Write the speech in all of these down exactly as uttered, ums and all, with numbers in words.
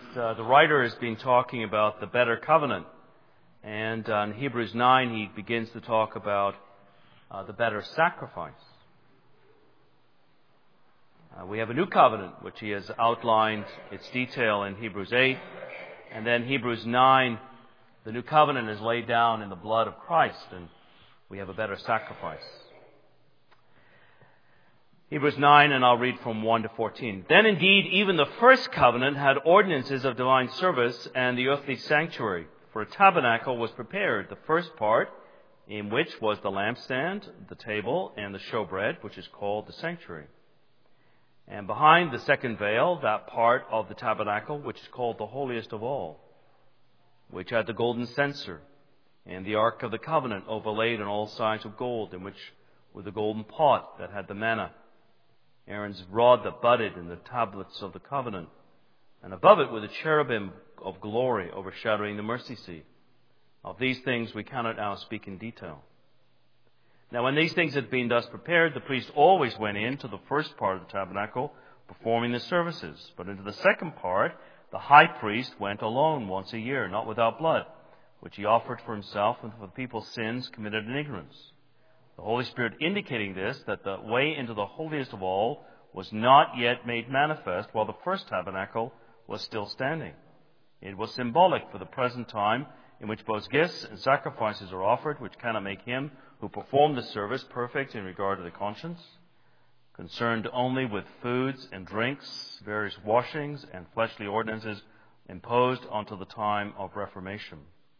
uh, the writer has been talking about the better covenant. And uh, in Hebrews nine, he begins to talk about uh, the better sacrifice. Uh, we have a new covenant, which he has outlined its detail in Hebrews eight. And then Hebrews nine, the new covenant is laid down in the blood of Christ, and we have a better sacrifice. Hebrews nine, and I'll read from one to fourteen. Then indeed, even the first covenant had ordinances of divine service and the earthly sanctuary. For a tabernacle was prepared, the first part, in which was the lampstand, the table, and the showbread, which is called the sanctuary. And behind the second veil, that part of the tabernacle, which is called the holiest of all, which had the golden censer, and the ark of the covenant overlaid on all sides of gold, in which were the golden pot that had the manna, Aaron's rod that budded, and the tablets of the covenant. And above it were the cherubim of glory overshadowing the mercy seat. Of these things we cannot now speak in detail. Now when these things had been thus prepared, the priest always went into the first part of the tabernacle, performing the services. But into the second part, the high priest went alone once a year, not without blood, which he offered for himself and for the people's sins committed in ignorance. The Holy Spirit indicating this, that the way into the holiest of all was not yet made manifest while the first tabernacle was still standing. It was symbolic for the present time in which both gifts and sacrifices are offered, which cannot make him who performed the service perfect in regard to the conscience, concerned only with foods and drinks, various washings and fleshly ordinances imposed until the time of Reformation.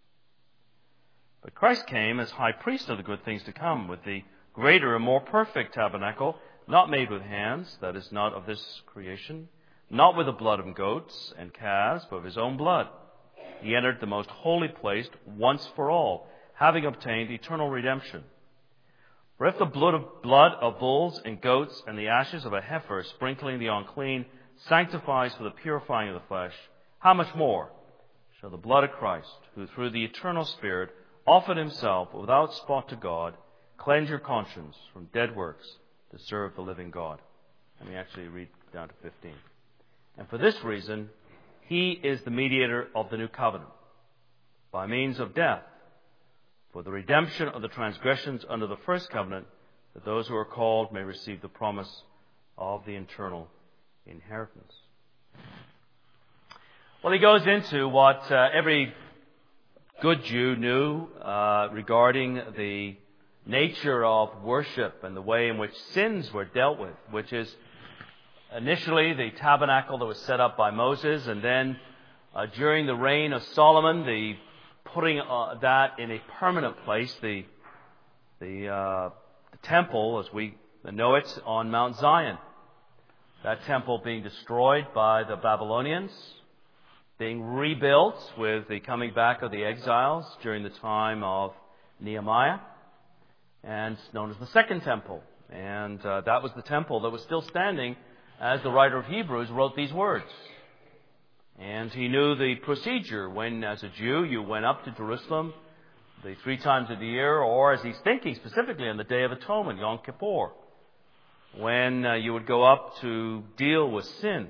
But Christ came as high priest of the good things to come, with the greater and more perfect tabernacle, not made with hands, that is, not of this creation, not with the blood of goats and calves, but of his own blood. He entered the most holy place once for all, having obtained eternal redemption. For if the blood of, blood of bulls and goats and the ashes of a heifer sprinkling the unclean sanctifies for the purifying of the flesh, how much more shall the blood of Christ, who through the eternal Spirit offered himself without spot to God, cleanse your conscience from dead works to serve the living God? Let me actually read down to fifteen. And for this reason, he is the mediator of the new covenant, by means of death, for the redemption of the transgressions under the first covenant, that those who are called may receive the promise of the eternal inheritance. Well, he goes into what uh, every good Jew knew uh, regarding the nature of worship and the way in which sins were dealt with, which is initially the tabernacle that was set up by Moses, and then uh, during the reign of Solomon, the putting uh, that in a permanent place, the the, uh, the temple, as we know it, on Mount Zion. That temple being destroyed by the Babylonians, being rebuilt with the coming back of the exiles during the time of Nehemiah, and known as the Second Temple. And uh, that was the temple that was still standing as the writer of Hebrews wrote these words. And he knew the procedure when, as a Jew, you went up to Jerusalem the three times of the year, or as he's thinking specifically on the Day of Atonement, Yom Kippur, when uh, you would go up to deal with sin.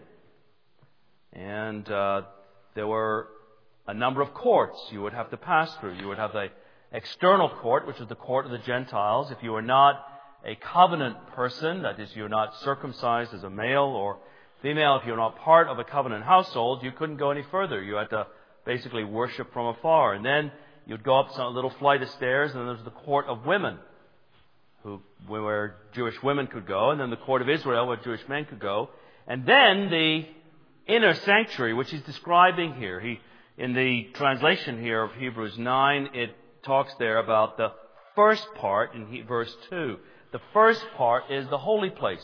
And uh, there were a number of courts you would have to pass through. You would have the external court, which is the court of the Gentiles. If you were not a covenant person, that is, you're not circumcised as a male or female, if you're not part of a covenant household, you couldn't go any further. You had to basically worship from afar. And then you'd go up some little flight of stairs, and then there's the court of women, who where Jewish women could go, and then the court of Israel, where Jewish men could go. And then the inner sanctuary, which he's describing here. He, in the translation here of Hebrews nine, it talks there about the first part in he, verse two. The first part is the holy place,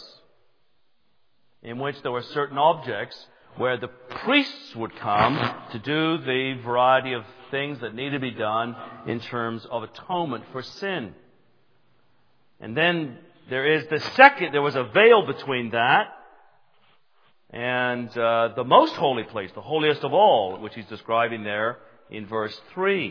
in which there were certain objects where the priests would come to do the variety of things that need to be done in terms of atonement for sin. And then there is the second, there was a veil between that and uh, the most holy place, the holiest of all, which he's describing there in verse three.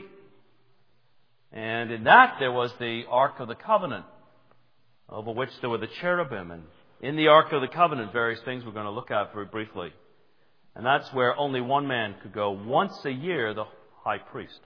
And in that there was the Ark of the Covenant, over which there were the cherubim. And in the Ark of the Covenant, various things we're going to look at very briefly. And that's where only one man could go once a year, the high priest.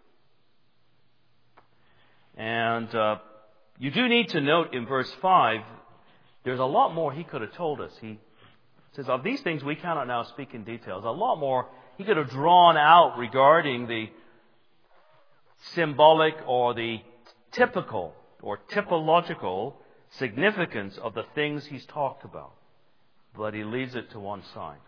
And uh, you do need to note in verse five, there's a lot more he could have told us. He says, of these things we cannot now speak in detail. There's a lot more he could have drawn out regarding the symbolic or the typical or typological significance of the things he's talked about. But he leaves it to one side.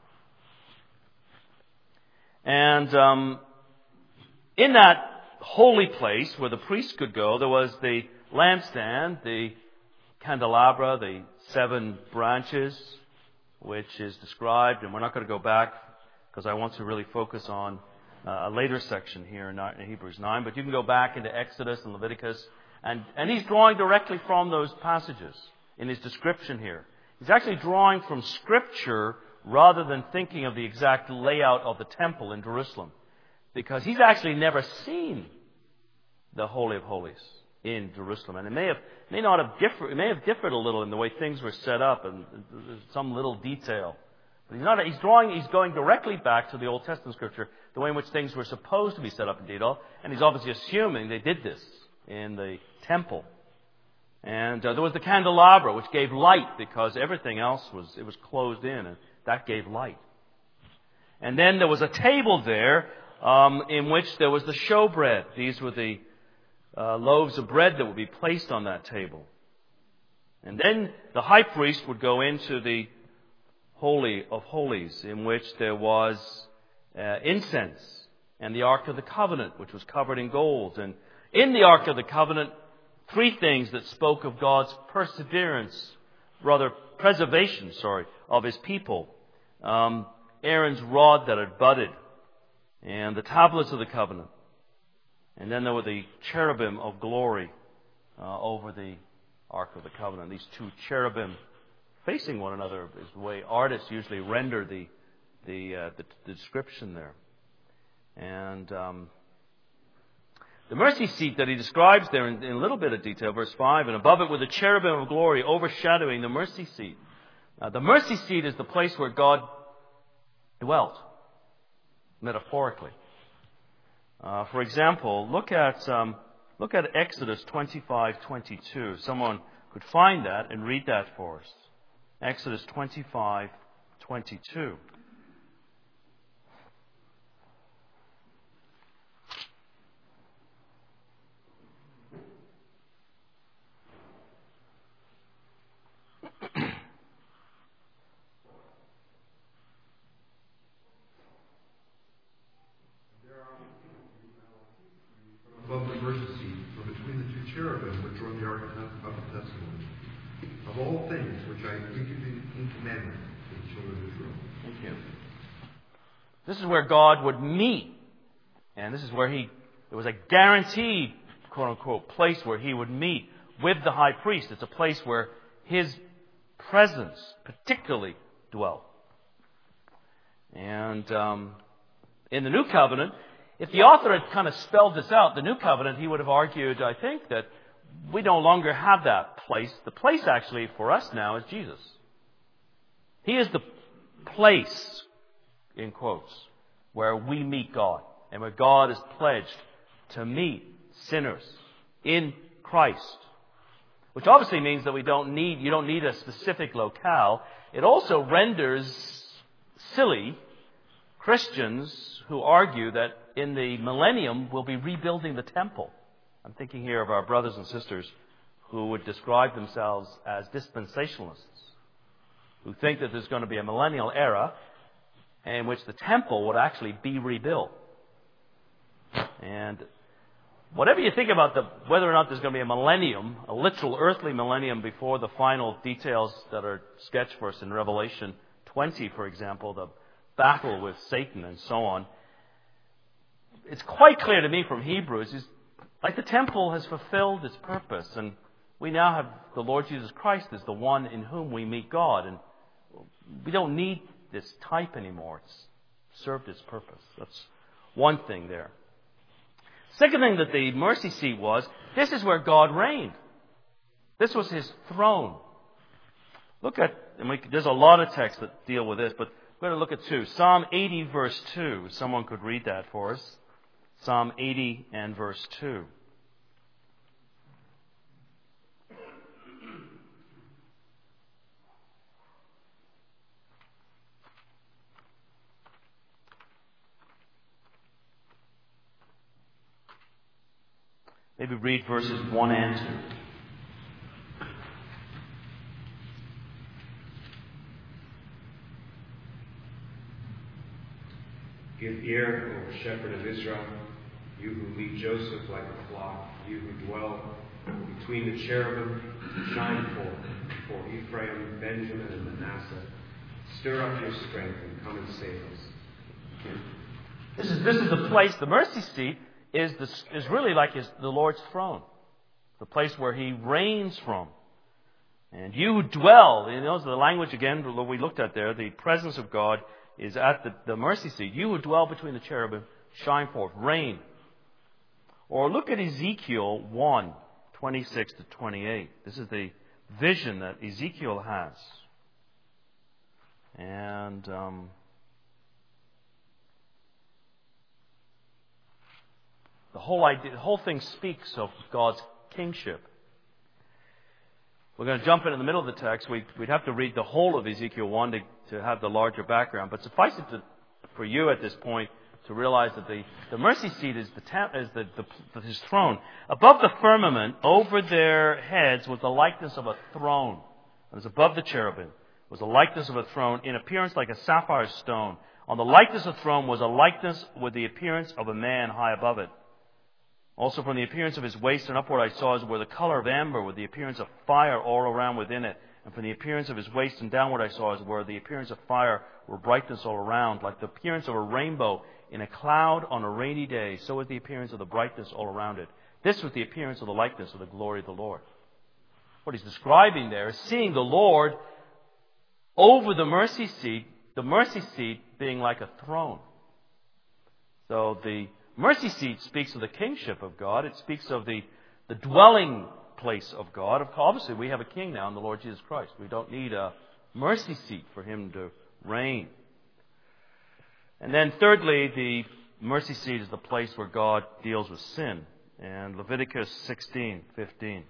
And um, in that holy place where the priest could go, there was the lampstand, the candelabra, the seven branches, which is described, and we're not going to go back because I want to really focus on uh, a later section here in, in Hebrews nine, but you can go back into Exodus and Leviticus, and, and he's drawing directly from those passages in his description here. He's actually drawing from Scripture rather than thinking of the exact layout of the temple in Jerusalem, because he's actually never seen the Holy of Holies in Jerusalem, and it may have may not have differed. It may have differed a little in the way things were set up, and there's some little detail. But he's not. He's drawing. He's going directly back to the Old Testament Scripture, the way in which things were supposed to be set up in detail, and he's obviously assuming they did this in the temple. And uh, there was the candelabra, which gave light because everything else was it was closed in, and that gave light. And then there was a table there um, in which there was the showbread. These were the uh, loaves of bread that would be placed on that table. And then the high priest would go into the Holy of Holies, in which there was uh, incense and the Ark of the Covenant, which was covered in gold. And in the Ark of the Covenant, three things that spoke of God's perseverance, rather preservation, sorry, of His people. Um, Aaron's rod that had budded, and the tablets of the covenant. And then there were the cherubim of glory uh, over the Ark of the Covenant. These two cherubim facing one another is the way artists usually render the the, uh, the, the description there. And um, the mercy seat that he describes there in, in a little bit of detail, verse five, and above it were the cherubim of glory overshadowing the mercy seat. Uh, the mercy seat is the place where God dwelt, metaphorically. Uh, for example, look at um, look at Exodus twenty-five twenty-two. Someone could find that and read that for us. Exodus twenty-five twenty-two. Above the mercy seat, from between the two cherubim which are on the ark of the testimony, of all things which I give you in commandment to the children of Israel. Thank you. This is where God would meet, and this is where He, it was a guaranteed, quote unquote, place where He would meet with the high priest. It's a place where His presence particularly dwelt. And um, in the New Covenant, if the author had kind of spelled this out, the New Covenant, he would have argued, I think, that we no longer have that place. The place actually for us now is Jesus. He is the place, in quotes, where we meet God and where God is pledged to meet sinners in Christ. Which obviously means that we don't need, you don't need a specific locale. It also renders silly Christians who argue that in the millennium we'll be rebuilding the temple. I'm thinking here of our brothers and sisters who would describe themselves as dispensationalists, who think that there's going to be a millennial era in which the temple would actually be rebuilt. And whatever you think about the, whether or not there's going to be a millennium, a literal earthly millennium before the final details that are sketched for us in Revelation twenty, for example, the battle with Satan and so on, it's quite clear to me from Hebrews, is like the temple has fulfilled its purpose, and we now have the Lord Jesus Christ as the one in whom we meet God, and we don't need this type anymore. It's served its purpose. That's one thing there. Second thing that the mercy seat was, this is where God reigned. This was His throne. Look at, and we, there's a lot of texts that deal with this, but We're going to look at two. Psalm eighty, verse two. Someone could read that for us. Psalm eighty and verse two. Maybe read verses one and two. Give ear, O shepherd of Israel, you who lead Joseph like a flock, you who dwell between the cherubim, shine forth for Ephraim, Benjamin, and Manasseh. Stir up your strength and come and save us. This is this is the place. The mercy seat is the, is really like his, the Lord's throne, the place where He reigns from. And you who dwell, you know, the language again that we looked at there, the presence of God is at the, the mercy seat. You who dwell between the cherubim, shine forth, reign. Or look at Ezekiel one, twenty-six to twenty-eight. This is the vision that Ezekiel has. And um, the whole idea, the whole thing speaks of God's kingship. We're going to jump in in the middle of the text. We'd, we'd have to read the whole of Ezekiel one to, to have the larger background. But suffice it to, for you at this point to realize that the, the mercy seat is, the, ta- is the, the, His throne. Above the firmament, over their heads, was the likeness of a throne. It was above the cherubim. It was a likeness of a throne in appearance like a sapphire stone. On the likeness of the throne was a likeness with the appearance of a man high above it. Also from the appearance of his waist and upward I saw as were the color of amber, with the appearance of fire all around within it. And from the appearance of his waist and downward I saw as were the appearance of fire, were brightness all around, like the appearance of a rainbow in a cloud on a rainy day. So was the appearance of the brightness all around it. This was the appearance of the likeness of the glory of the Lord. What he's describing there is seeing the Lord over the mercy seat, the mercy seat being like a throne. So the mercy seat speaks of the kingship of God. It speaks of the, the dwelling place of God. Obviously, we have a king now in the Lord Jesus Christ. We don't need a mercy seat for Him to reign. And then thirdly, the mercy seat is the place where God deals with sin. And Leviticus sixteen fifteen.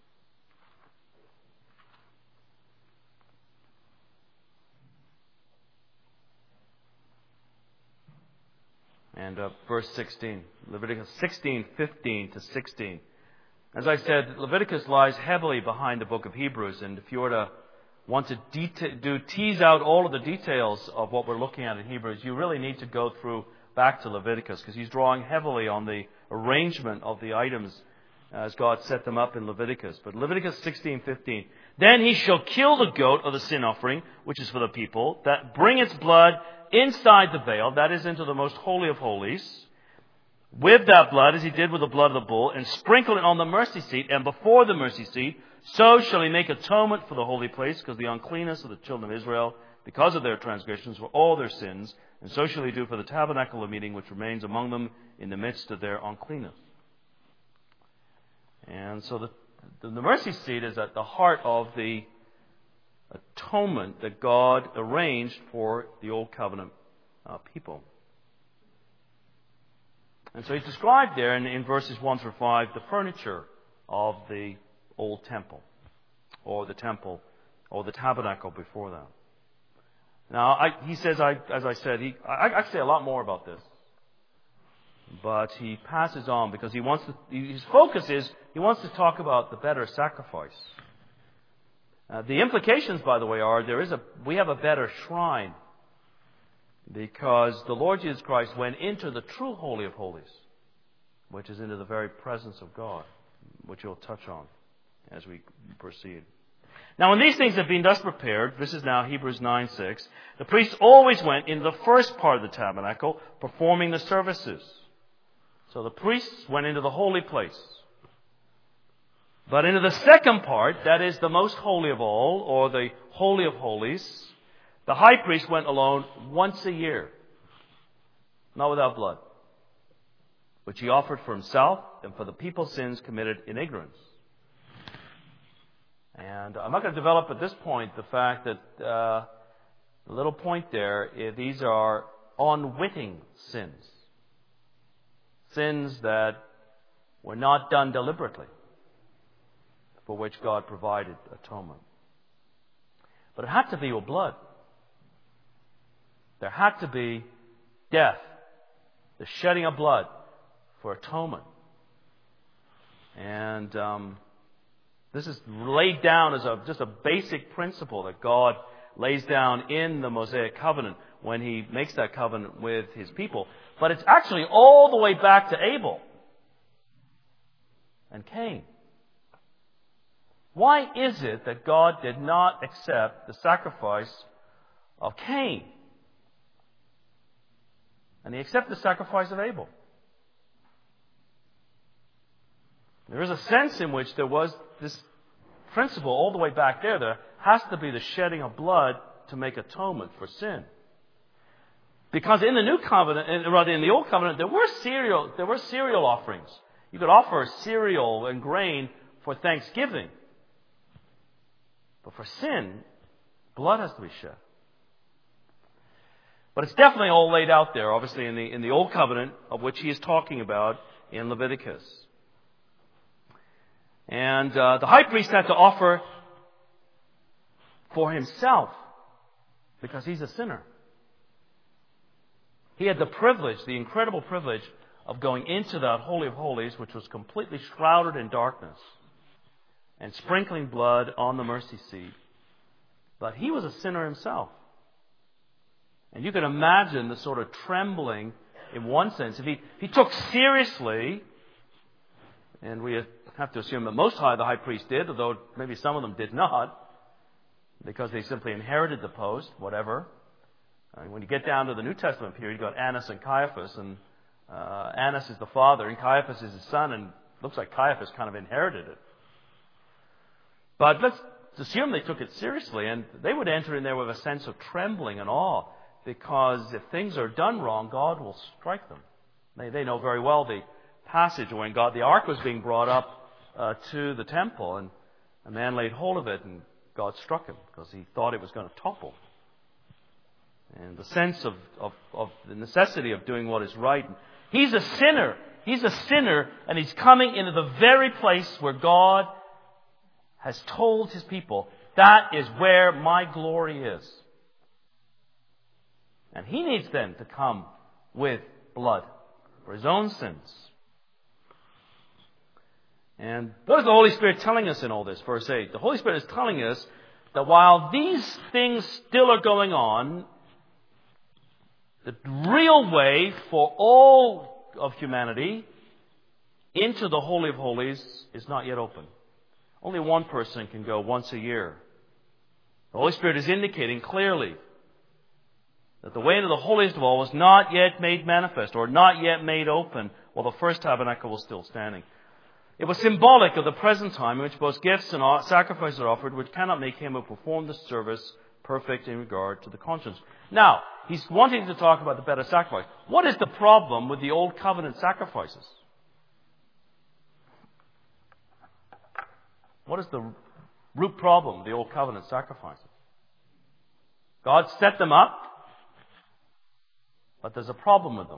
And uh, verse sixteen, Leviticus sixteen, fifteen to sixteen. As I said, Leviticus lies heavily behind the book of Hebrews, and if you were to want to deta- do tease out all of the details of what we're looking at in Hebrews, you really need to go through back to Leviticus, because he's drawing heavily on the arrangement of the items as God set them up in Leviticus. But Leviticus sixteen, fifteen. Then he shall kill the goat of the sin offering, which is for the people, that bring its blood inside the veil, that is into the most holy of holies, with that blood, as he did with the blood of the bull, and sprinkle it on the mercy seat, and before the mercy seat, so shall he make atonement for the holy place, because the uncleanness of the children of Israel, because of their transgressions, were all their sins, and so shall he do for the tabernacle of meeting, which remains among them in the midst of their uncleanness. And so the, the, the mercy seat is at the heart of the atonement that God arranged for the Old Covenant uh, people. And so he's described there in, in verses one through five the furniture of the old temple, or the temple, or the tabernacle before that. Now, I, he says, I, as I said, he, I, I could say a lot more about this, but he passes on because he wants to, his focus is he wants to talk about the better sacrifice. Uh, the implications, by the way, are there is a we have a better shrine because the Lord Jesus Christ went into the true Holy of Holies, which is into the very presence of God, which we'll touch on as we proceed. Now, when these things have been thus prepared, this is now Hebrews nine six, the priest always went in the first part of the tabernacle, performing the services. So the priests went into the holy place. But into the second part, that is the most holy of all, or the Holy of Holies, the high priest went alone once a year, not without blood, which he offered for himself and for the people's sins committed in ignorance. And I'm not going to develop at this point the fact that uh, The little point there, is these are unwitting sins. Sins that were not done deliberately, for which God provided atonement. But it had to be with blood. There had to be death, the shedding of blood for atonement. And um, this is laid down as a, just a basic principle that God lays down in the Mosaic covenant when He makes that covenant with His people. But it's actually all the way back to Abel and Cain. Why is it that God did not accept the sacrifice of Cain? And He accepted the sacrifice of Abel. There is a sense in which there was this principle all the way back there. There has to be the shedding of blood to make atonement for sin. Because in the New Covenant, rather in the Old Covenant, there were cereal, there were cereal offerings. You could offer cereal and grain for Thanksgiving. But for sin, blood has to be shed. But it's definitely all laid out there, obviously, in the, in the Old Covenant, of which He is talking about in Leviticus. And uh, the high priest had to offer for himself, because he's a sinner. He had the privilege, the incredible privilege, of going into that Holy of Holies, which was completely shrouded in darkness, and sprinkling blood on the mercy seat. But he was a sinner himself. And you can imagine the sort of trembling, in one sense, if he, if he took seriously, and we have to assume that most high the high priest did, although maybe some of them did not, because they simply inherited the post, whatever. Uh, when you get down to the New Testament period, you've got Annas and Caiaphas, and uh, Annas is the father, and Caiaphas is his son, and it looks like Caiaphas kind of inherited it. But let's assume they took it seriously, and they would enter in there with a sense of trembling and awe, because if things are done wrong, God will strike them. They, they know very well the passage when God, the ark was being brought up uh, to the temple, and a man laid hold of it, and God struck him because he thought it was going to topple. And the sense of, of, of the necessity of doing what is right. He's a sinner. He's a sinner, and he's coming into the very place where God has told His people, that is where my glory is. And He needs then to come with blood for His own sins. And what is the Holy Spirit telling us in all this? Verse eight. The Holy Spirit is telling us that while these things still are going on, the real way for all of humanity into the Holy of Holies is not yet open. Only one person can go once a year. The Holy Spirit is indicating clearly that the way into the holiest of all was not yet made manifest, or not yet made open, while the first tabernacle was still standing. It was symbolic of the present time in which both gifts and sacrifices are offered, which cannot make him who performed the service perfect in regard to the conscience. Now, he's wanting to talk about the better sacrifice. What is the problem with the Old Covenant sacrifices? What is the root problem of the Old Covenant sacrifices? God set them up, but there's a problem with them.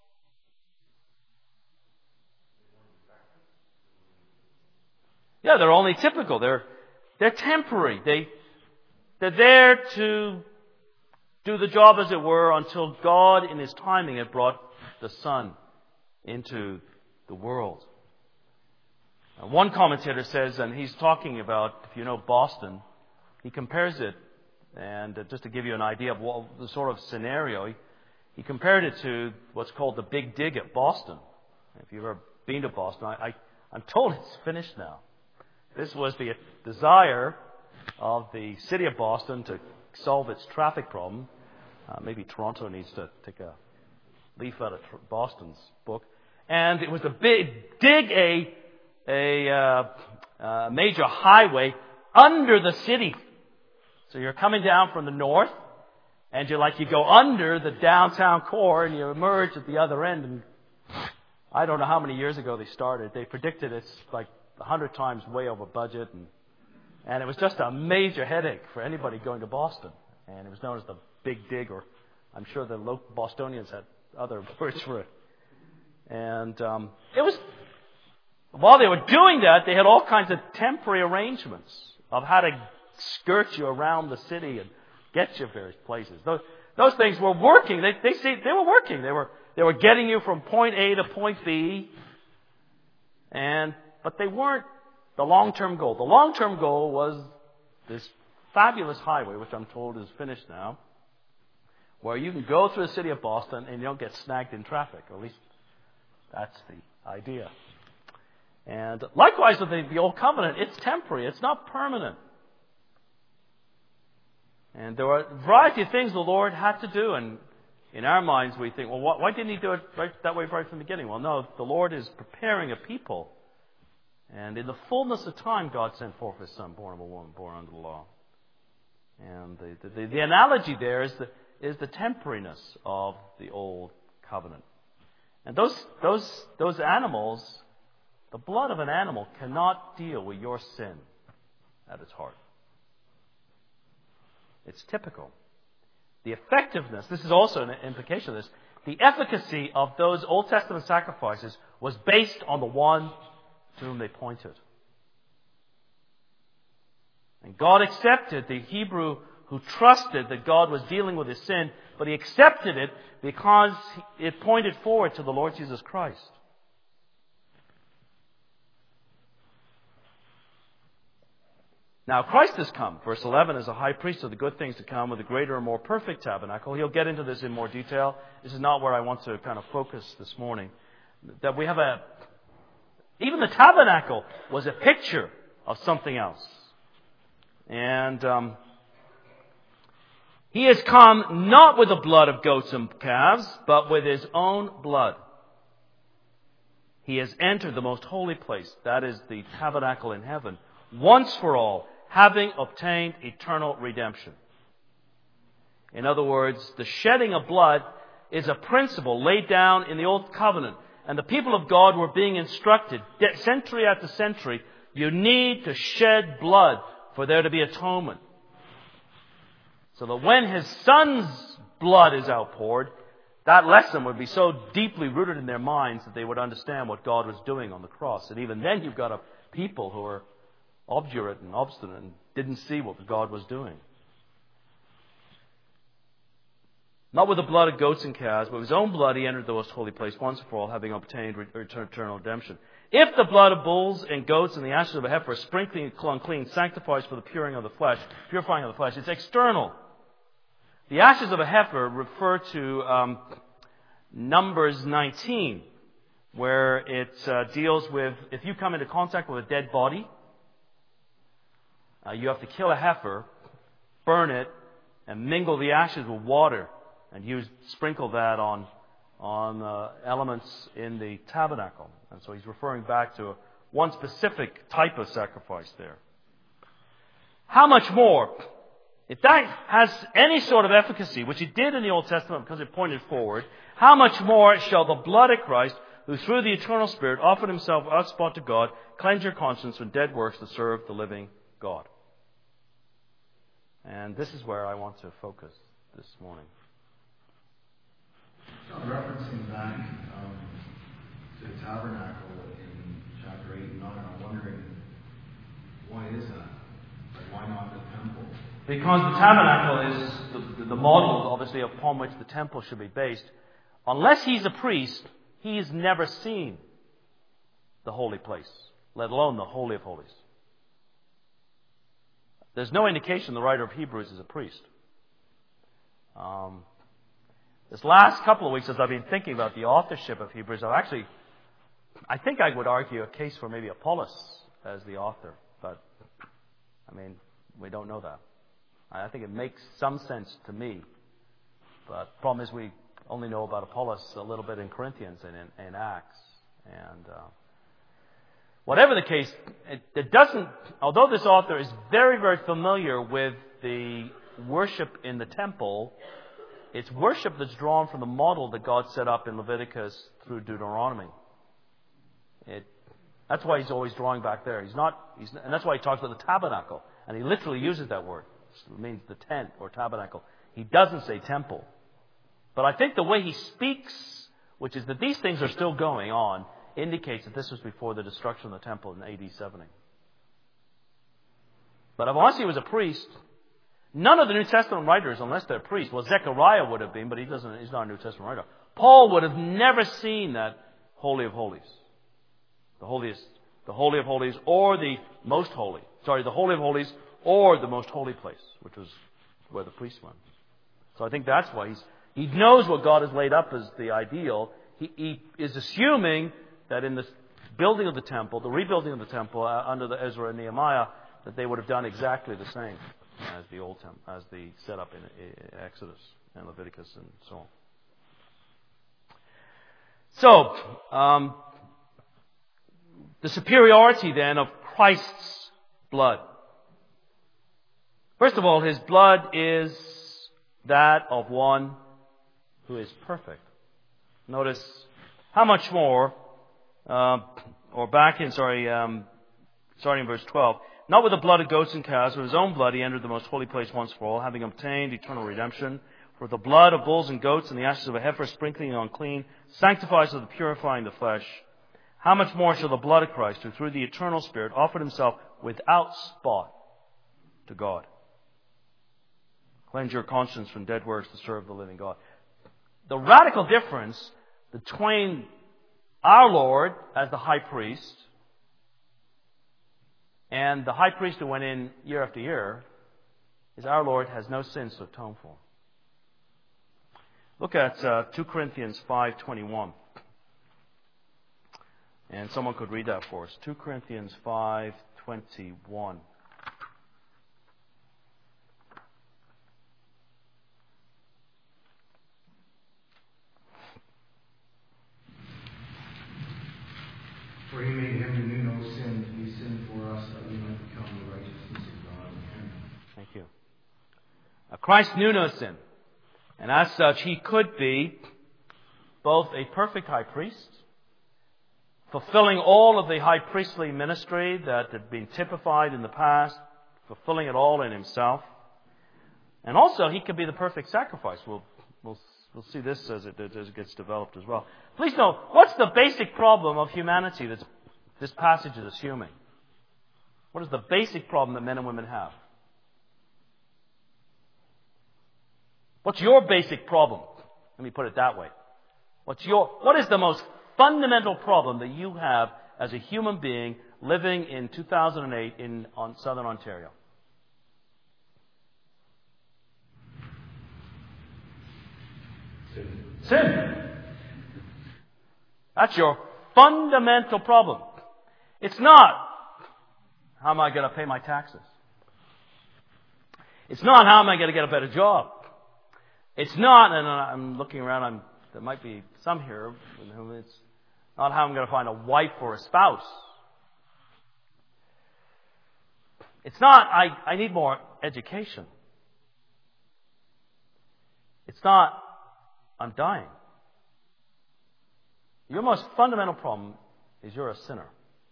Yeah, they're only typical. They're they're temporary. They they're there to do the job, as it were, until God, in His timing, had brought the Son into the world. Now, one commentator says, and he's talking about, if you know Boston, he compares it, and just to give you an idea of what the sort of scenario, he, he compared it to what's called the Big Dig at Boston. If you've ever been to Boston, I, I, I'm told it's finished now. This was the desire of the city of Boston to solve its traffic problem. Uh, maybe Toronto needs to take a leaf out of Boston's book. And it was a big, dig a, a uh, uh, major highway under the city. So you're coming down from the north, and you're like, you go under the downtown core, and you emerge at the other end. And I don't know how many years ago they started. They predicted it's like a hundred times way over budget, and and it was just a major headache for anybody going to Boston. And it was known as the big dig, or I'm sure the local Bostonians had other words for it. And um, it was, while they were doing that, they had all kinds of temporary arrangements of how to skirt you around the city and get you various places. Those, those things were working. They, they, see, they were working. They were, they were getting you from point A to point B. And, but they weren't the long-term goal. The long-term goal was this fabulous highway, which I'm told is finished now, where you can go through the city of Boston and you don't get snagged in traffic. Or at least that's the idea. And likewise with the, the Old Covenant, it's temporary. It's not permanent. And there were a variety of things the Lord had to do. And in our minds, we think, well, why didn't He do it right, that way right from the beginning? Well, no, the Lord is preparing a people. And in the fullness of time, God sent forth His Son, born of a woman, born under the law. And the, the, the analogy there is the, is the temporariness of the Old Covenant. And those, those, those animals, the blood of an animal cannot deal with your sin at its heart. It's typical. The effectiveness, this is also an implication of this, the efficacy of those Old Testament sacrifices was based on the one to whom they pointed. And God accepted the Hebrew who trusted that God was dealing with his sin, but he accepted it because it pointed forward to the Lord Jesus Christ. Now Christ has come, verse eleven, as a high priest of the good things to come with a greater and more perfect tabernacle. He'll get into this in more detail. This is not where I want to kind of focus this morning. That we have a, even the tabernacle was a picture of something else. And um, he has come not with the blood of goats and calves, but with his own blood. He has entered the most holy place, that is the tabernacle in heaven, once for all, having obtained eternal redemption. In other words, the shedding of blood is a principle laid down in the Old Covenant. And the people of God were being instructed, century after century, you need to shed blood for there to be atonement. So that when his Son's blood is outpoured, that lesson would be so deeply rooted in their minds that they would understand what God was doing on the cross. And even then you've got a people who are obdurate and obstinate and didn't see what God was doing. Not with the blood of goats and calves, but with his own blood he entered the most holy place once for all, having obtained eternal redemption. If the blood of bulls and goats and the ashes of a heifer, sprinkling unclean, sanctifies for the purifying of the flesh, purifying of the flesh, it's external. The ashes of a heifer refer to um, Numbers nineteen, where it uh, deals with if you come into contact with a dead body, uh, you have to kill a heifer, burn it, and mingle the ashes with water, and use sprinkle that on on uh, elements in the tabernacle. And so he's referring back to one specific type of sacrifice there. How much more? If that has any sort of efficacy, which it did in the Old Testament because it pointed forward, how much more shall the blood of Christ, who through the eternal Spirit offered himself without spot to God, cleanse your conscience from dead works to serve the living God? And this is where I want to focus this morning. So referencing back um, to the tabernacle in chapter eight and nine, I'm wondering, why is that? Like, why not the temple? Because the tabernacle is the, the model, obviously, upon which the temple should be based. Unless he's a priest, he has never seen the holy place, let alone the Holy of Holies. There's no indication the writer of Hebrews is a priest. Um, this last couple of weeks, as I've been thinking about the authorship of Hebrews, I've actually, I think I would argue a case for maybe Apollos as the author, but I mean, we don't know that. I think it makes some sense to me, but the problem is we only know about Apollos a little bit in Corinthians and in, in Acts. And uh, whatever the case, it, it doesn't, although this author is very, very familiar with the worship in the temple, it's worship that's drawn from the model that God set up in Leviticus through Deuteronomy. It, that's why he's always drawing back there. He's not, he's, and that's why he talks about the tabernacle, and he literally uses that word. It means the tent or tabernacle. He doesn't say temple. But I think the way he speaks, which is that these things are still going on, indicates that this was before the destruction of the temple in A D seventy. But unless he was a priest, none of the New Testament writers, unless they're priests, well, Zechariah would have been, but he doesn't, he's not a New Testament writer. Paul would have never seen that Holy of Holies. The holiest, the Holy of Holies, or the Most Holy. Sorry, the Holy of Holies, or the Most Holy Place, which was where the priest went. So I think that's why he's, he knows what God has laid up as the ideal. He, he is assuming that in the building of the temple, the rebuilding of the temple uh, under the Ezra and Nehemiah, that they would have done exactly the same as the old temple, as the setup in, in Exodus and Leviticus and so on. So, um, the superiority then of Christ's blood. First of all, his blood is that of one who is perfect. Notice how much more, uh, or back in, sorry, um, starting in verse twelve, not with the blood of goats and calves, but with his own blood he entered the most holy place once for all, having obtained eternal redemption. For the blood of bulls and goats and the ashes of a heifer sprinkling on clean sanctifies to the purifying the flesh. How much more shall the blood of Christ, who through the eternal Spirit offered himself without spot to God, cleanse your conscience from dead works to serve the living God. The radical difference between our Lord as the high priest and the high priest who went in year after year is our Lord has no sins to atone for. Look at uh, two Corinthians five twenty-one. And someone could read that for us. two Corinthians five twenty-one. For he made him who knew no sin to be sin for us, that we might become the righteousness of God in him. Thank you. Now, Christ knew no sin. And as such, he could be both a perfect high priest, fulfilling all of the high priestly ministry that had been typified in the past, fulfilling it all in himself. And also, he could be the perfect sacrifice. We'll, we'll, we'll see this as it, as it gets developed as well. Please note, what's the basic problem of humanity that this passage is assuming? What is the basic problem that men and women have? What's your basic problem? Let me put it that way. What's your, what is the most fundamental problem that you have as a human being living in two thousand eight in on southern Ontario? Sin. Sin. That's your fundamental problem. It's not, how am I going to pay my taxes? It's not, how am I going to get a better job? It's not, and I'm looking around, I'm, there might be some here with whom it's not how I'm going to find a wife or a spouse. It's not, I, I need more education. It's not, I'm dying. Your most fundamental problem is you're a sinner.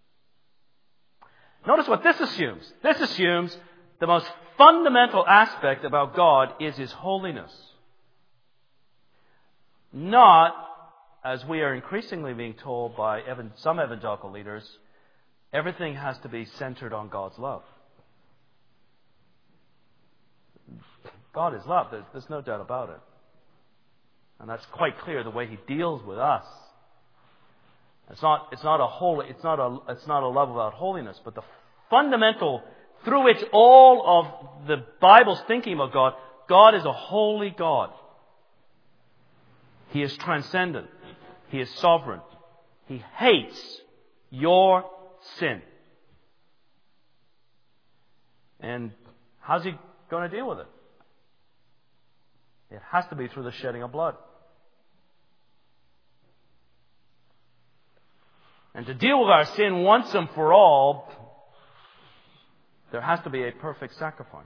Notice what this assumes. This assumes the most fundamental aspect about God is His holiness. Not, as we are increasingly being told by evan- some evangelical leaders, everything has to be centered on God's love. God is love. There's, there's no doubt about it. And that's quite clear the way He deals with us. It's not, it's not a holy, it's not a, it's not a love about holiness, but the fundamental through which all of the Bible's thinking about God, God is a holy God. He is transcendent. He is sovereign. He hates your sin. And how's He going to deal with it? It has to be through the shedding of blood. And to deal with our sin once and for all, there has to be a perfect sacrifice.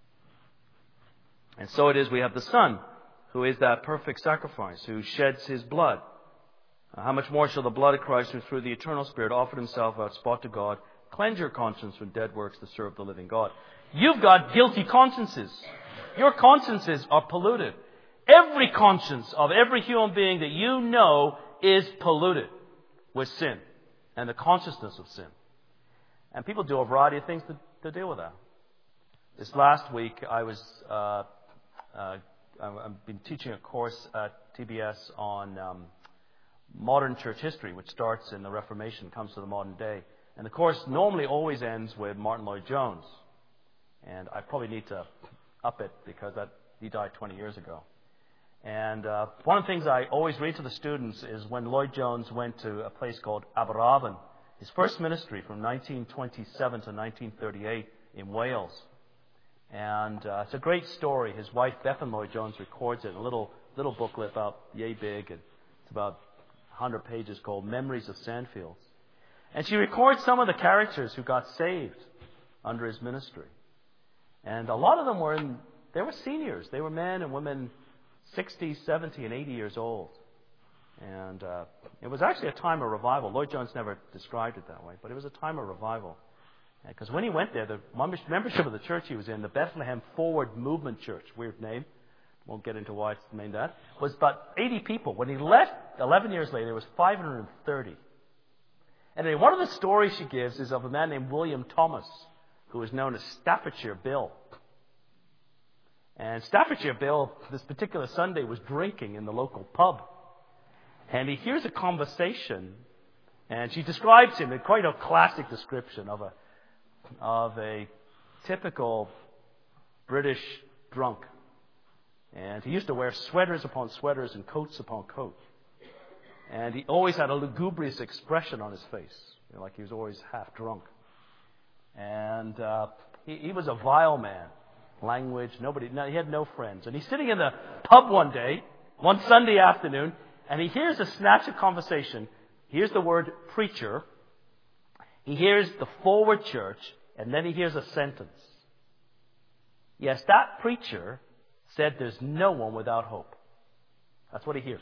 And so it is we have the Son, who is that perfect sacrifice, who sheds His blood. How much more shall the blood of Christ, who through the eternal Spirit offered Himself without spot to God, cleanse your conscience from dead works to serve the living God? You've got guilty consciences. your consciences are polluted. Every conscience of every human being that you know is polluted with sin and the consciousness of sin. And people do a variety of things to, to deal with that. This last week, I was uh, uh, I've been teaching a course at T B S on um, modern church history, which starts in the Reformation, comes to the modern day. And the course normally always ends with Martin Lloyd-Jones. And I probably need to up it because that, he died twenty years ago. And uh, one of the things I always read to the students is when Lloyd-Jones went to a place called Aberavon, his first ministry from nineteen twenty-seven to nineteen thirty-eight in Wales. And uh, it's a great story. His wife, Bethan Lloyd-Jones, records it in a little little booklet about yay big. And it's about one hundred pages called Memories of Sandfields. And she records some of the characters who got saved under his ministry. And a lot of them were in, they were seniors. They were men and women sixty, seventy, and eighty years old. And uh, it was actually a time of revival. Lloyd-Jones never described it that way, but it was a time of revival. Because when he went there, the membership of the church he was in, the Bethlehem Forward Movement Church, weird name, won't get into why it's named that, was about eighty people. When he left, eleven years later, there was five hundred thirty. And then one of the stories she gives is of a man named William Thomas, who is known as Staffordshire Bill. And Staffordshire Bill, this particular Sunday, was drinking in the local pub. And he hears a conversation, and she describes him in quite a classic description of a of a typical British drunk. And he used to wear sweaters upon sweaters and coats upon coats. And he always had a lugubrious expression on his face, you know, like he was always half drunk. And uh, he, he was a vile man. Language, nobody, no, he had no friends. And he's sitting in the pub one day, one Sunday afternoon, and he hears a snatch of conversation. Hears the word preacher. He hears the Forward Church, and then he hears a sentence. Yes, that preacher said there's no one without hope. That's what he hears.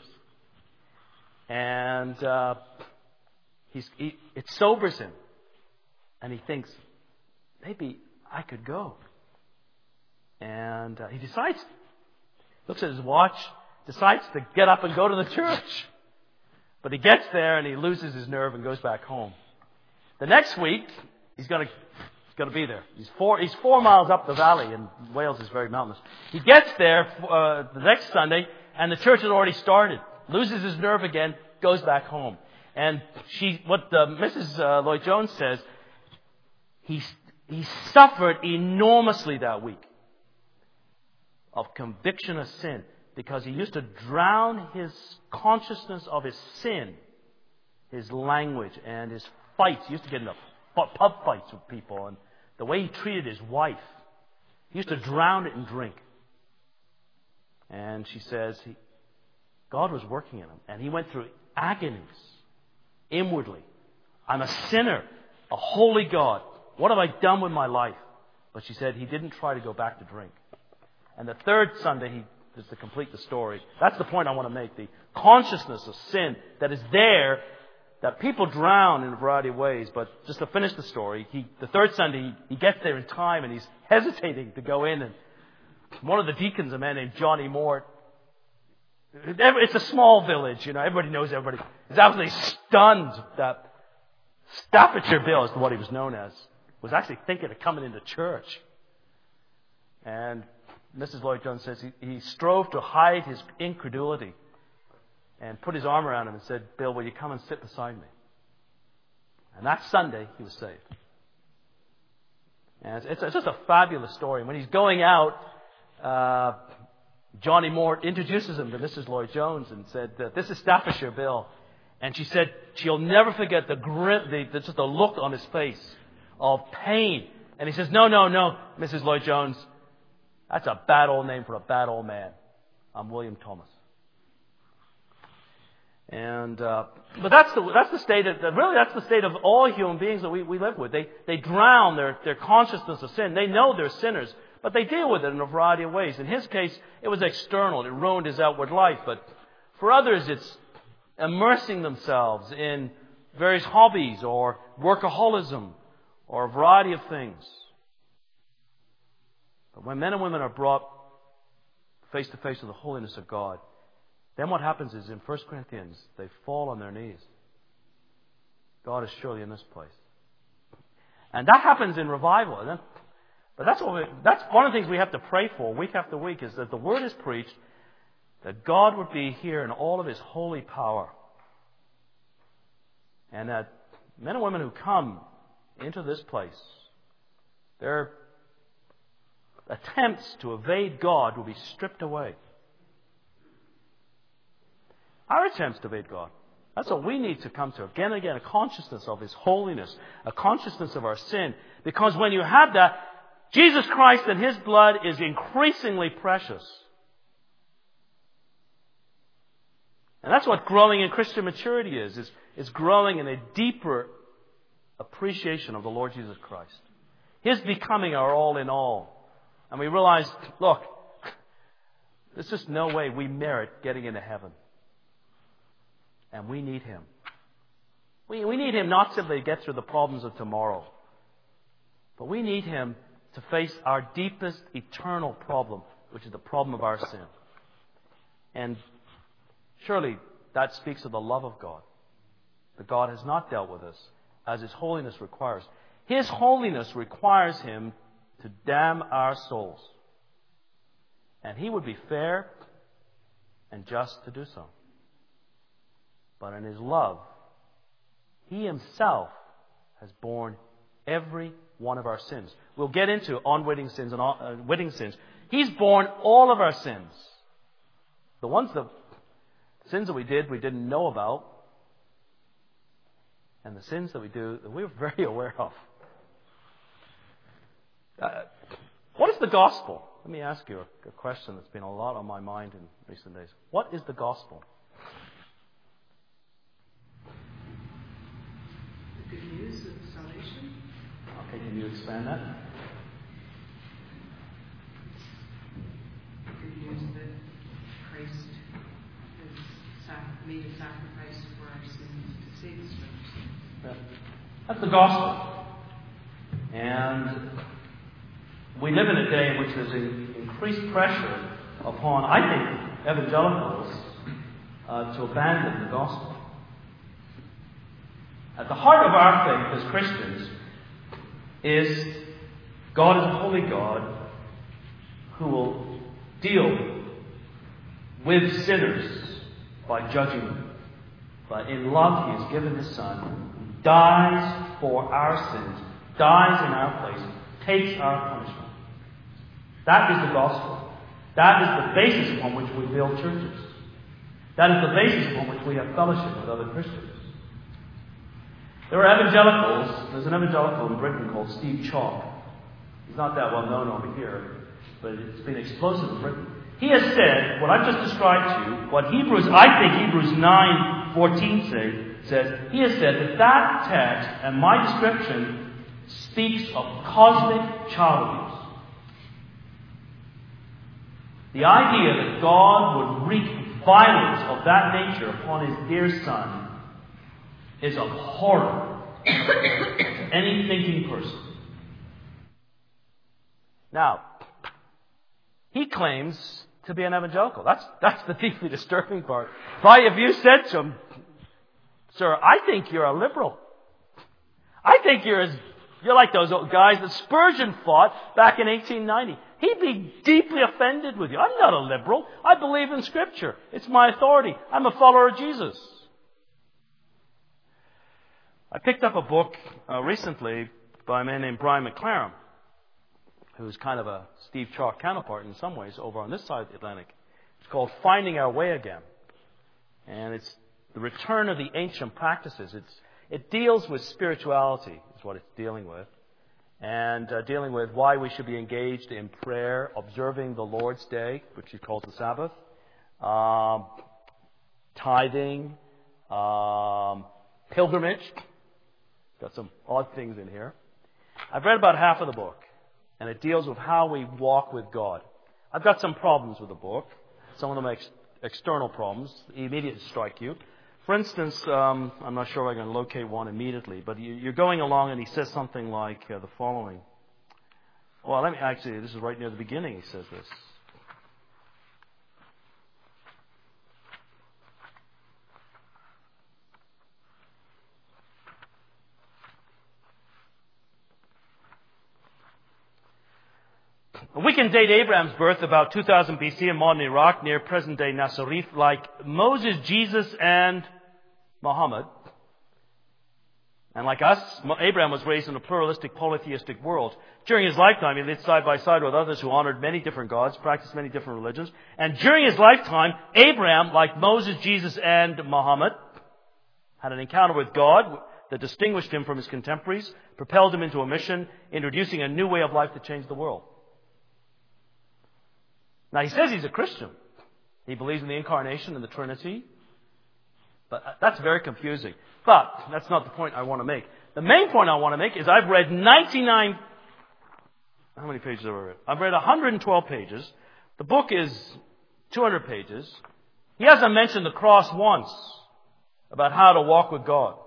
And uh, he's, he, it sobers him. And he thinks, maybe I could go. And uh, he decides, looks at his watch, decides to get up and go to the church. But he gets there and he loses his nerve and goes back home. The next week, he's going to he's going to be there. He's four he's four miles up the valley, and Wales is very mountainous. He gets there uh, the next Sunday, and the church has already started. Loses his nerve again, goes back home. And she, what uh, Missus Uh, Lloyd-Jones says, he he suffered enormously that week of conviction of sin, because he used to drown his consciousness of his sin, his language, and his fights. He used to get into pub fights with people, and the way he treated his wife. He used to drown it in drink. And she says he, God was working in him, and he went through agonies inwardly. I'm a sinner, a holy God. What have I done with my life? But she said he didn't try to go back to drink. And the third Sunday, he just to complete the story, that's the point I want to make. The consciousness of sin that is there, that people drown in a variety of ways. But just to finish the story, he, the third Sunday, he, he gets there in time, and he's hesitating to go in. And one of the deacons, a man named Johnny Mort, it's a small village, you know, everybody knows everybody, is absolutely stunned that Staffordshire Bill, is what he was known as, was actually thinking of coming into church. And Missus Lloyd-Jones says he, he strove to hide his incredulity and put his arm around him and said, Bill, will you come and sit beside me? And that Sunday, he was saved. And it's, it's just a fabulous story. When he's going out, uh, Johnny Moore introduces him to Missus Lloyd-Jones and said, this is Staffordshire Bill. And she said she'll never forget the grim, the, the, just the look on his face of pain. And he says, no, no, no, Missus Lloyd-Jones, that's a bad old name for a bad old man. I'm William Thomas. And uh, but that's the that's the state of really that's the state of all human beings that we, we live with. They they drown their their consciousness of sin. They know they're sinners, but they deal with it in a variety of ways. In his case, it was external. It ruined his outward life. But for others, it's immersing themselves in various hobbies or workaholism or a variety of things. But when men and women are brought face to face with the holiness of God, then what happens is in First Corinthians, they fall on their knees. God is surely in this place. And that happens in revival. And then, but that's, what we, that's one of the things we have to pray for week after week, is that the Word is preached, that God would be here in all of His holy power. And that men and women who come into this place, their attempts to evade God will be stripped away. Our attempts to evade God. That's what we need to come to. Again and again, a consciousness of His holiness, a consciousness of our sin. Because when you have that, Jesus Christ and His blood is increasingly precious. And that's what growing in Christian maturity is, is, is growing in a deeper appreciation of the Lord Jesus Christ. His becoming our all in all. And we realize, look, there's just no way we merit getting into heaven. And we need Him. We, we need Him not simply to get through the problems of tomorrow, but we need Him to face our deepest eternal problem, which is the problem of our sin. And surely that speaks of the love of God. That God has not dealt with us as His holiness requires. His holiness requires Him to damn our souls. And He would be fair and just to do so. But in His love, He Himself has borne every one of our sins. We'll get into unwitting sins and uh, witting sins. He's borne all of our sins. The ones that, sins that we did, we didn't know about. And the sins that we do, that we were very aware of. Uh, what is the gospel? Let me ask you a, a question that's been a lot on my mind in recent days. What is the gospel? The good news of salvation. Okay, can you expand that? The good news that Christ has sac- made a sacrifice for our sins to save us from our sins. Yeah. That's the gospel. And we live in a day in which there's an increased pressure upon, I think, evangelicals uh, to abandon the gospel. At the heart of our faith as Christians is God is a holy God who will deal with sinners by judging them. But in love He has given His Son, who dies for our sins, dies in our place, takes our punishment. That is the gospel. That is the basis upon which we build churches. That is the basis upon which we have fellowship with other Christians. There are evangelicals. There's an evangelical in Britain called Steve Chalk. He's not that well known over here, but it's been explosive in Britain. He has said what I've just described to you, what Hebrews, I think Hebrews nine fourteen say, says, he has said that that text and my description speaks of cosmic child abuse. The idea that God would wreak violence of that nature upon His dear Son is of horror to any thinking person. Now, he claims to be an evangelical. That's that's the deeply disturbing part. If, I, if you said to him, sir, I think you're a liberal. I think you're as you're like those old guys that Spurgeon fought back in eighteen ninety. He'd be deeply offended with you. I'm not a liberal. I believe in Scripture. It's my authority. I'm a follower of Jesus. I picked up a book uh, recently by a man named Brian McLaren, who's kind of a Steve Chalk counterpart in some ways over on this side of the Atlantic. It's called Finding Our Way Again. And it's the return of the ancient practices. It's, it deals with spirituality, is what it's dealing with. And uh, dealing with why we should be engaged in prayer, observing the Lord's Day, which he calls the Sabbath, um, tithing, um, pilgrimage. Got some odd things in here. I've read about half of the book, and it deals with how we walk with God. I've got some problems with the book. Some of them are ex- external problems. They immediately strike you. For instance, um, I'm not sure if I can locate one immediately, but you, you're going along and he says something like uh, the following. Well, let me actually, this is right near the beginning he says this. We can date Abraham's birth about two thousand B C in modern Iraq near present-day Nazareth, like Moses, Jesus, and Muhammad. And like us, Abraham was raised in a pluralistic, polytheistic world. During his lifetime, he lived side by side with others who honored many different gods, practiced many different religions. And during his lifetime, Abraham, like Moses, Jesus, and Muhammad, had an encounter with God that distinguished him from his contemporaries, propelled him into a mission, introducing a new way of life to change the world. Now, he says he's a Christian. He believes in the Incarnation and the Trinity. But that's very confusing. But that's not the point I want to make. The main point I want to make is I've read ninety-nine... How many pages have I read? I've read one hundred twelve pages. The book is two hundred pages. He hasn't mentioned the cross once about how to walk with God.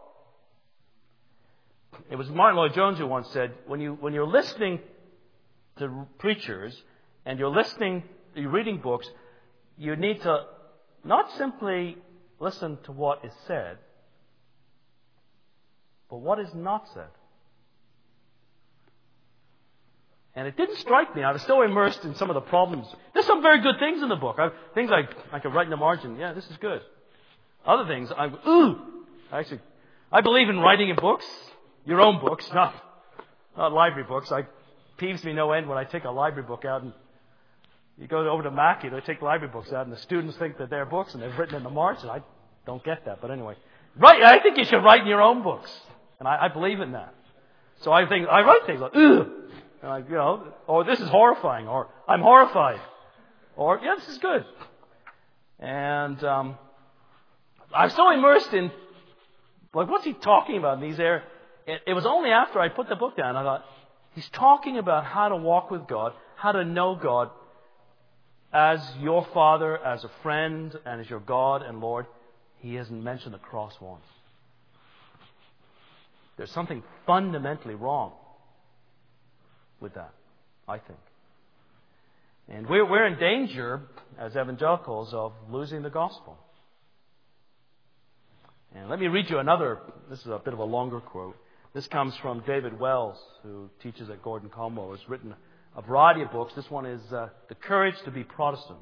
It was Martin Lloyd-Jones who once said, when, you, when you're listening to preachers and you're listening, you're reading books, you need to not simply listen to what is said, but what is not said. And it didn't strike me. I was so immersed in some of the problems. There's some very good things in the book. I, things like I could write in the margin, yeah, this is good. Other things, I ooh, actually, I believe in writing in books, your own books, not not library books. I peeves me no end when I take a library book out and you go over to Mackey, they take library books out, and the students think that they're books and they've written in the margin. I don't get that, but anyway, right? I think you should write in your own books, and I, I believe in that. So I think I write things like ugh. And I, you know, or this is horrifying, or I'm horrified, or yeah, this is good. And um, I'm so immersed in, like, what's he talking about in these areas? It, it was only after I put the book down I thought, he's talking about how to walk with God, how to know God as your Father, as a friend, and as your God and Lord. He hasn't mentioned the cross once. There's something fundamentally wrong with that, I think. And we're, we're in danger, as evangelicals, of losing the gospel. And let me read you another, this is a bit of a longer quote. This comes from David Wells, who teaches at Gordon Conwell. He's written a variety of books. This one is uh, The Courage to be Protestant.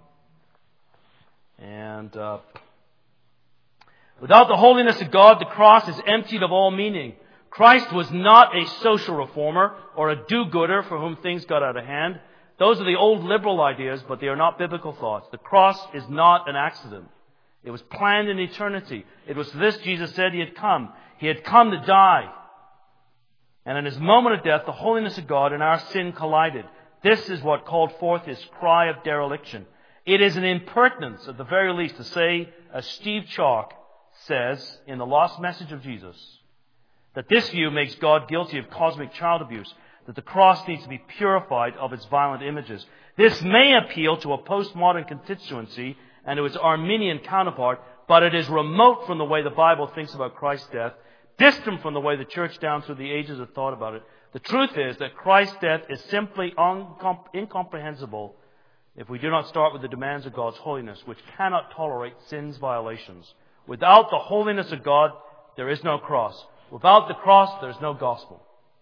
And uh, without the holiness of God, the cross is emptied of all meaning. Christ was not a social reformer or a do-gooder for whom things got out of hand. Those are the old liberal ideas, but they are not biblical thoughts. The cross is not an accident. It was planned in eternity. It was for this Jesus said He had come. He had come to die. And in His moment of death, the holiness of God and our sin collided. This is what called forth His cry of dereliction. It is an impertinence, at the very least, to say, as Steve Chalk says in The Lost Message of Jesus, that this view makes God guilty of cosmic child abuse, that the cross needs to be purified of its violent images. This may appeal to a postmodern constituency and to its Arminian counterpart, but it is remote from the way the Bible thinks about Christ's death, distant from the way the church down through the ages have thought about it. The truth is that Christ's death is simply incomprehensible if we do not start with the demands of God's holiness, which cannot tolerate sin's violations. Without the holiness of God, there is no cross. Without the cross, there is no gospel.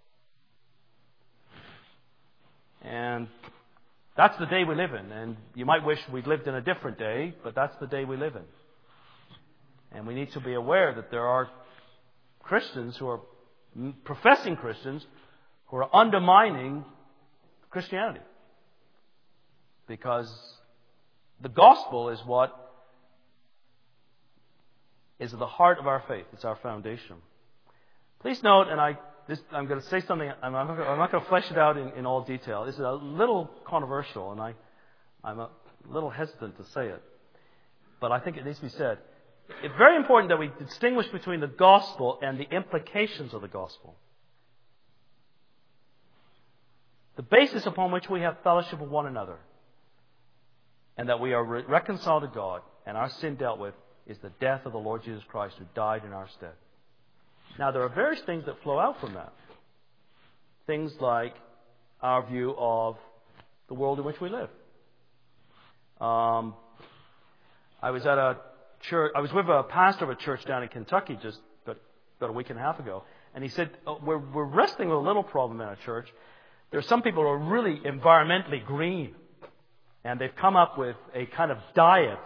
And that's the day we live in. And you might wish we'd lived in a different day, but that's the day we live in. And we need to be aware that there are Christians who are professing Christians who are undermining Christianity. Because the gospel is what is at the heart of our faith. It's our foundation. Please note, and I, this, I'm going to say something, I'm not, I'm not going to flesh it out in, in all detail. This is a little controversial, and I, I'm a little hesitant to say it. But I think it needs to be said. It's very important that we distinguish between the gospel and the implications of the gospel. The basis upon which we have fellowship with one another and that we are re- reconciled to God and our sin dealt with is the death of the Lord Jesus Christ who died in our stead. Now, there are various things that flow out from that. Things like our view of the world in which we live. Um, I was at a church, I was with a pastor of a church down in Kentucky just about, about a week and a half ago, and he said, oh, we're, we're wrestling with a little problem in our church. There are some people who are really environmentally green, and they've come up with a kind of diet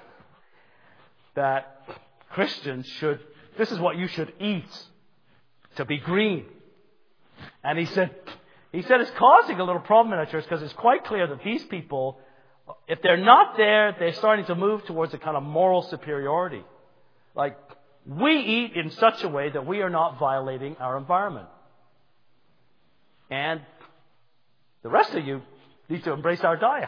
that Christians should, this is what you should eat to be green. And he said, he said it's causing a little problem in our church because it's quite clear that these people, if they're not there, they're starting to move towards a kind of moral superiority. Like, we eat in such a way that we are not violating our environment. And the rest of you need to embrace our diet.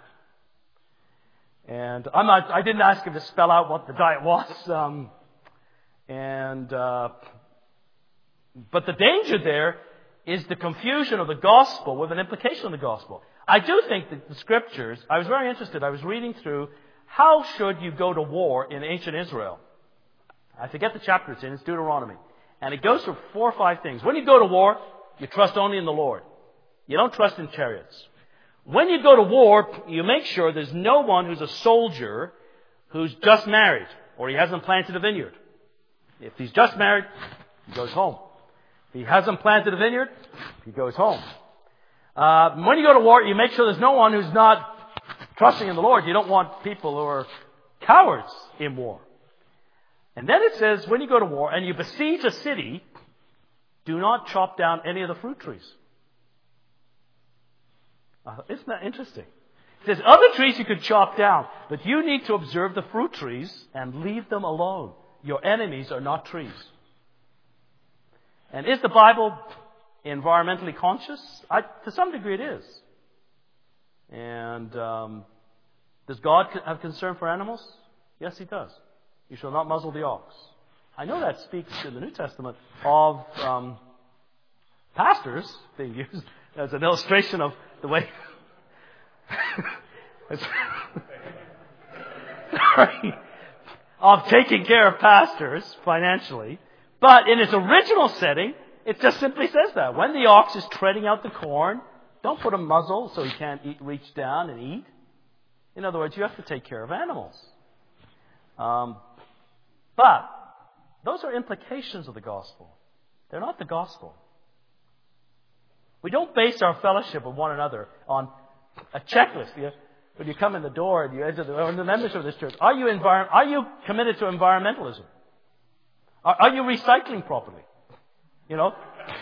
And I'm not, I didn't ask him to spell out what the diet was. Um, and, uh, but the danger there is the confusion of the gospel with an implication of the gospel. I do think that the scriptures, I was very interested, I was reading through how should you go to war in ancient Israel. I forget the chapter it's in, it's Deuteronomy. And it goes through four or five things. When you go to war, you trust only in the Lord. You don't trust in chariots. When you go to war, you make sure there's no one who's a soldier who's just married or he hasn't planted a vineyard. If he's just married, he goes home. If he hasn't planted a vineyard, he goes home. Uh, when you go to war, you make sure there's no one who's not trusting in the Lord. You don't want people who are cowards in war. And then it says, when you go to war and you besiege a city, do not chop down any of the fruit trees. Uh, isn't that interesting? It says other trees you could chop down, but you need to observe the fruit trees and leave them alone. Your enemies are not trees. And is the Bible environmentally conscious? I, to some degree it is. And um, does God have concern for animals? Yes, He does. You shall not muzzle the ox. I know that speaks in the New Testament of um, pastors being used as an illustration of the way sorry, of taking care of pastors financially. But in its original setting, it just simply says that. When the ox is treading out the corn, don't put a muzzle so he can't eat, reach down and eat. In other words, you have to take care of animals. Um, but those are implications of the gospel. They're not the gospel. We don't base our fellowship with one another on a checklist. You, when you come in the door and you enter the, or the membership of this church, are you envir- are you committed to environmentalism? Are, are you recycling properly? You know?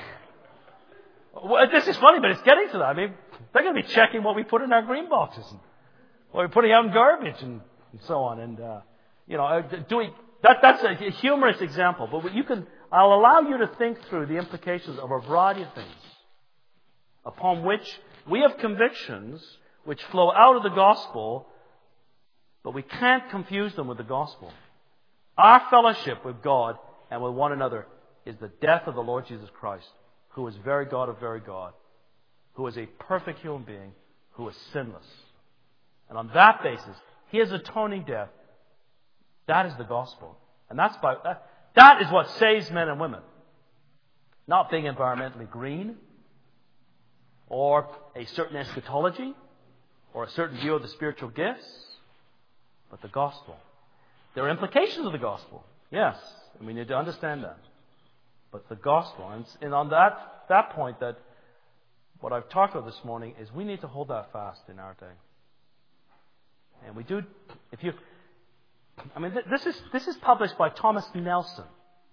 Well, this is funny, but it's getting to that. I mean, they're going to be checking what we put in our green boxes and what we're putting out in garbage and, and so on. And, uh, you know, doing that, that's a humorous example, but you can, I'll allow you to think through the implications of a variety of things upon which we have convictions which flow out of the gospel, but we can't confuse them with the gospel. Our fellowship with God and with one another is the death of the Lord Jesus Christ, who is very God of very God, who is a perfect human being, who is sinless. And on that basis, His atoning death, that is the gospel. And that's by, that, that is what saves men and women. Not being environmentally green, or a certain eschatology, or a certain view of the spiritual gifts, but the gospel. There are implications of the gospel, yes, and we need to understand that. But the gospel, and, and on that, that point, that what I've talked about this morning is we need to hold that fast in our day. And we do, if you, I mean, this is, this is published by Thomas Nelson,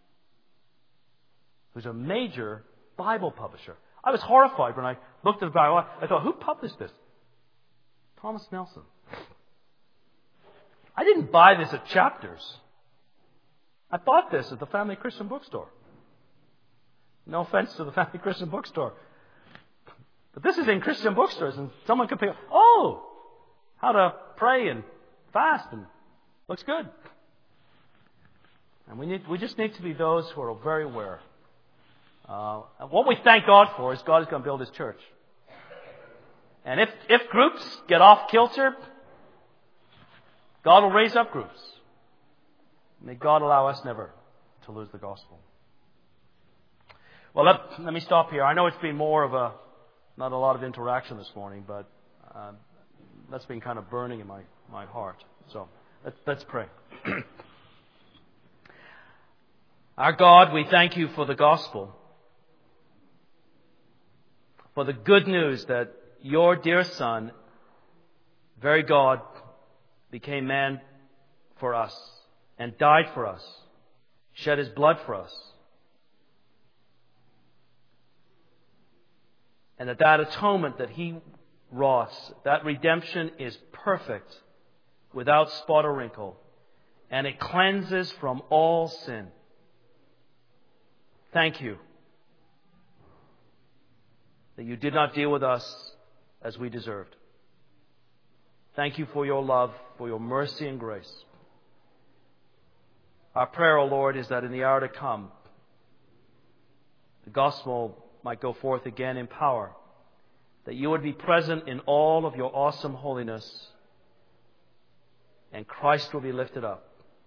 who's a major Bible publisher. I was horrified when I looked at the Bible. I thought, who published this? Thomas Nelson. I didn't buy this at Chapters. I bought this at the Family Christian Bookstore. No offense to the Family Christian Bookstore. But this is in Christian bookstores, and someone could pick up, oh, how to pray and fast, and looks good. And we need, we just need to be those who are very aware. Uh, what we thank God for is God is going to build His church. And if, if groups get off kilter, God will raise up groups. May God allow us never to lose the gospel. Well, let, let me stop here. I know it's been more of a, not a lot of interaction this morning, but uh, that's been kind of burning in my, my heart. So let's, let's pray. Our God, we thank You for the gospel. for the good news that your dear Son, very God, became man for us and died for us, shed his blood for us. And that that atonement that he wrought, that redemption is perfect, without spot or wrinkle, and it cleanses from all sin. Thank you that you did not deal with us as we deserved. Thank you for your love, for your mercy and grace. Our prayer, O Lord, is that in the hour to come, the gospel might go forth again in power, that you would be present in all of your awesome holiness, and Christ will be lifted up.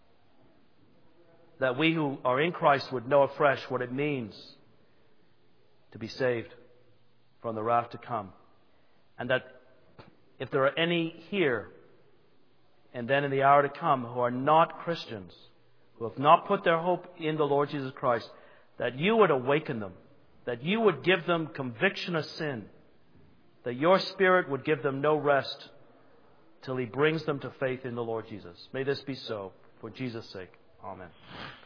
That we who are in Christ would know afresh what it means to be saved from the wrath to come. And that if there are any here and then in the hour to come who are not Christians, who have not put their hope in the Lord Jesus Christ, that you would awaken them, that you would give them conviction of sin, that your Spirit would give them no rest till he brings them to faith in the Lord Jesus. May this be so, for Jesus' sake. Amen.